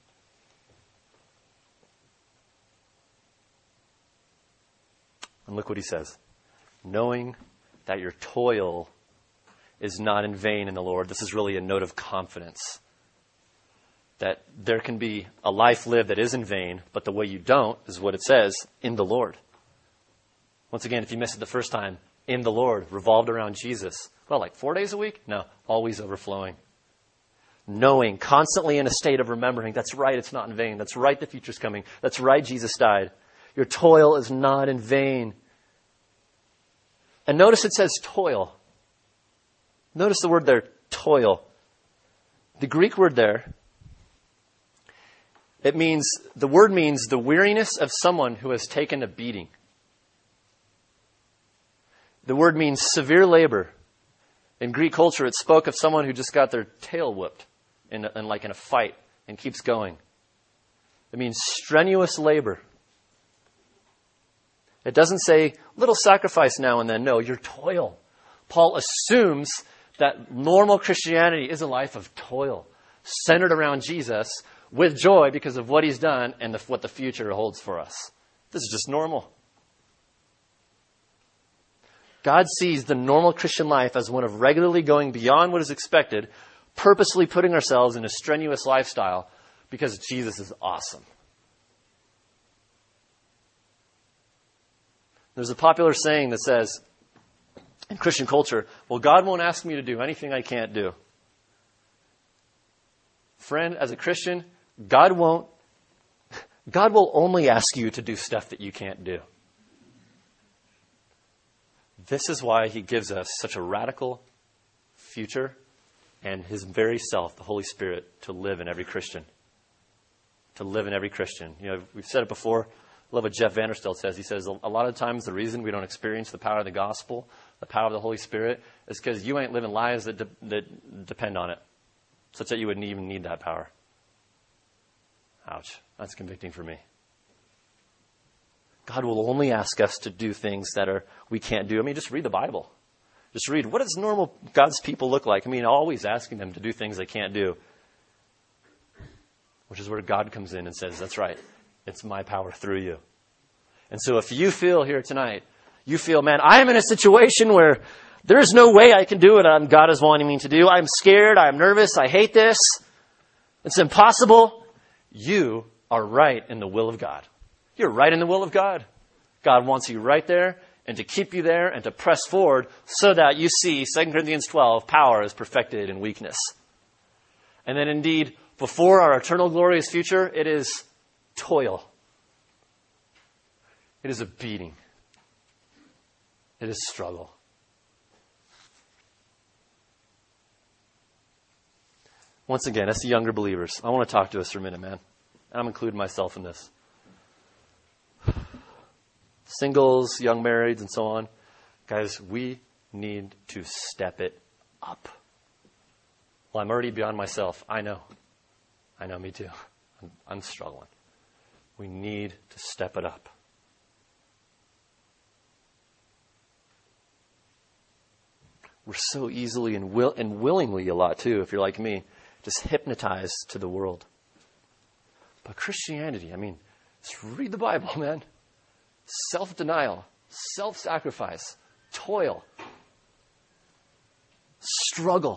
And look what he says. Knowing that your toil is not in vain in the Lord. This is really a note of confidence. That there can be a life lived that is in vain, but the way you don't is what it says, in the Lord. Once again, if you missed it the first time, in the Lord, revolved around Jesus. Well, like 4 days a week? No, always overflowing. Knowing, constantly in a state of remembering, that's right, it's not in vain. That's right, the future's coming. That's right, Jesus died. Your toil is not in vain. And notice it says toil. Notice the word there, toil. The Greek word there, the word means the weariness of someone who has taken a beating. The word means severe labor. In Greek culture, it spoke of someone who just got their tail whooped in a fight and keeps going. It means strenuous labor. It doesn't say little sacrifice now and then. No, your toil. Paul assumes that normal Christianity is a life of toil, centered around Jesus, with joy because of what he's done and what the future holds for us. This is just normal. God sees the normal Christian life as one of regularly going beyond what is expected, purposely putting ourselves in a strenuous lifestyle because Jesus is awesome. There's a popular saying that says, in Christian culture, well, God won't ask me to do anything I can't do. Friend, as a Christian, God will only ask you to do stuff that you can't do. This is why he gives us such a radical future and his very self, the Holy Spirit, to live in every Christian. To live in every Christian. You know, we've said it before. I love what Jeff Vanderstelt says. He says, a lot of times the reason we don't experience the power of the gospel, the power of the Holy Spirit, is because you ain't living lives that depend on it, such that you wouldn't even need that power. Ouch. That's convicting for me. God will only ask us to do things that we can't do. I mean, just read the Bible. Just read. What does normal God's people look like? I mean, always asking them to do things they can't do. Which is where God comes in and says, that's right. It's my power through you. And so if you feel here tonight, you feel, man, I am in a situation where there's no way I can do what God is wanting me to do. I'm scared. I'm nervous. I hate this. It's impossible. You are right in the will of God. You're right in the will of God. God wants you right there and to keep you there and to press forward so that you see 2 Corinthians 12, power is perfected in weakness. And then indeed, before our eternal glorious future, it is toil. It is a beating. It is struggle. Once again, as the younger believers, I want to talk to us for a minute, man. And I'm including myself in this. Singles, young marrieds, and so on. Guys, we need to step it up. Well, I'm already beyond myself. I know, me too. I'm struggling. We need to step it up. We're so easily and willingly a lot too, if you're like me, just hypnotized to the world. But Christianity, just read the Bible, man. Self-denial, self-sacrifice, toil, struggle.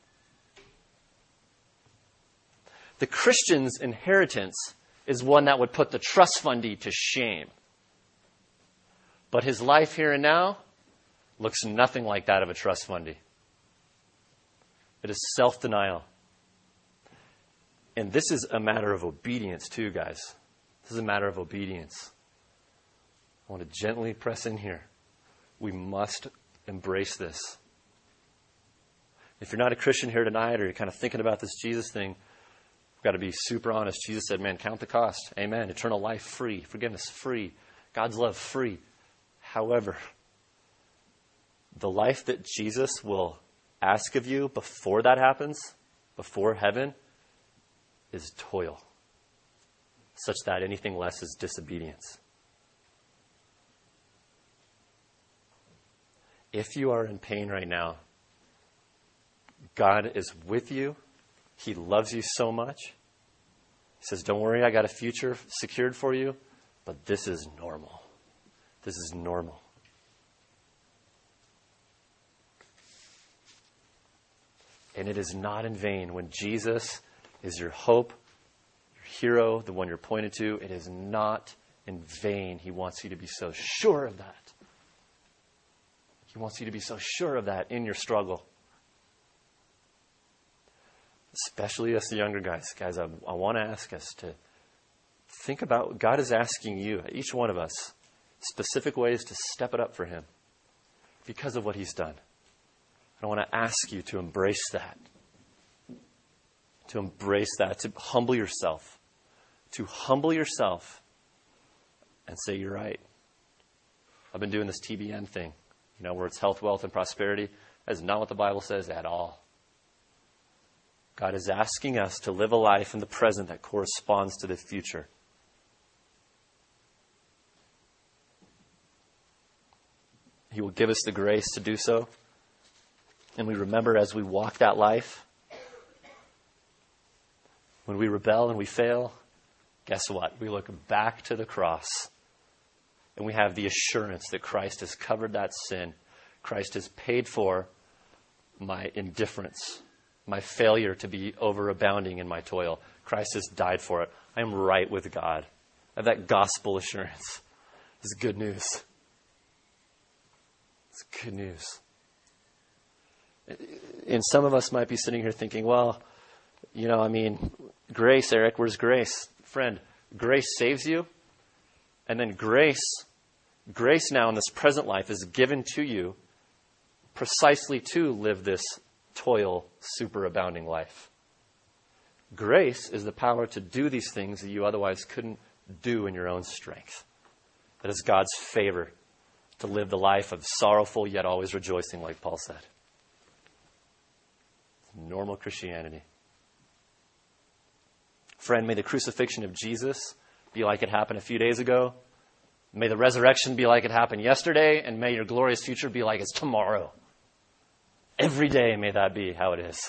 The Christian's inheritance is one that would put the trust fundee to shame. But his life here and now looks nothing like that of a trust fundee. It is self-denial. And this is a matter of obedience too, guys. This is a matter of obedience. I want to gently press in here. We must embrace this. If you're not a Christian here tonight, or you're kind of thinking about this Jesus thing, we've got to be super honest. Jesus said, man, count the cost. Amen. Eternal life free. Forgiveness free. God's love free. However, the life that Jesus will ask of you before that happens, before heaven, is toil, such that anything less is disobedience. If you are in pain right now, God is with you. He loves you so much. He says, don't worry, I got a future secured for you, but this is normal. This is normal. And it is not in vain when Jesus is your hope, your hero, the one you're pointed to. It is not in vain. He wants you to be so sure of that. He wants you to be so sure of that in your struggle. Especially us, the younger guys. Guys, I want to ask us to think about what God is asking you, each one of us, specific ways to step it up for him because of what he's done. I want to ask you to embrace that. To embrace that, to humble yourself. To humble yourself and say, you're right. I've been doing this TBN thing, where it's health, wealth, and prosperity. That is not what the Bible says at all. God is asking us to live a life in the present that corresponds to the future. He will give us the grace to do so. And we remember as we walk that life, when we rebel and we fail, guess what? We look back to the cross and we have the assurance that Christ has covered that sin. Christ has paid for my indifference, my failure to be overabounding in my toil. Christ has died for it. I am right with God. I have that gospel assurance. It's good news. It's good news. And some of us might be sitting here thinking, well, grace, Eric, where's grace? Friend, grace saves you. And then grace now in this present life is given to you precisely to live this toil, superabounding life. Grace is the power to do these things that you otherwise couldn't do in your own strength. That is God's favor to live the life of sorrowful yet always rejoicing, like Paul said. Normal Christianity. Friend, may the crucifixion of Jesus be like it happened a few days ago. May the resurrection be like it happened yesterday, and may your glorious future be like it's tomorrow. Every day may that be how it is.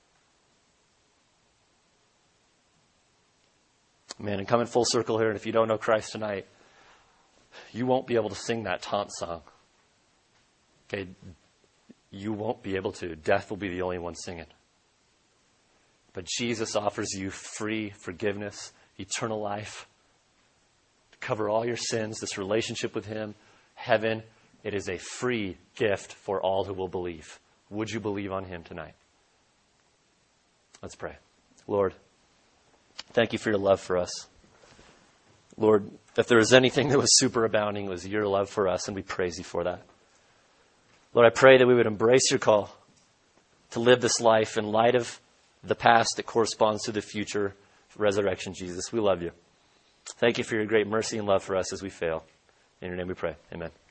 Man, and coming full circle here, and if you don't know Christ tonight, you won't be able to sing that taunt song. Okay? You won't be able to. Death will be the only one singing. But Jesus offers you free forgiveness, eternal life, to cover all your sins, this relationship with him, heaven. It is a free gift for all who will believe. Would you believe on him tonight? Let's pray. Lord, thank you for your love for us. Lord, if there was anything that was superabounding, it was your love for us, and we praise you for that. Lord, I pray that we would embrace your call to live this life in light of the past that corresponds to the future resurrection, Jesus. We love you. Thank you for your great mercy and love for us as we fail. In your name we pray. Amen.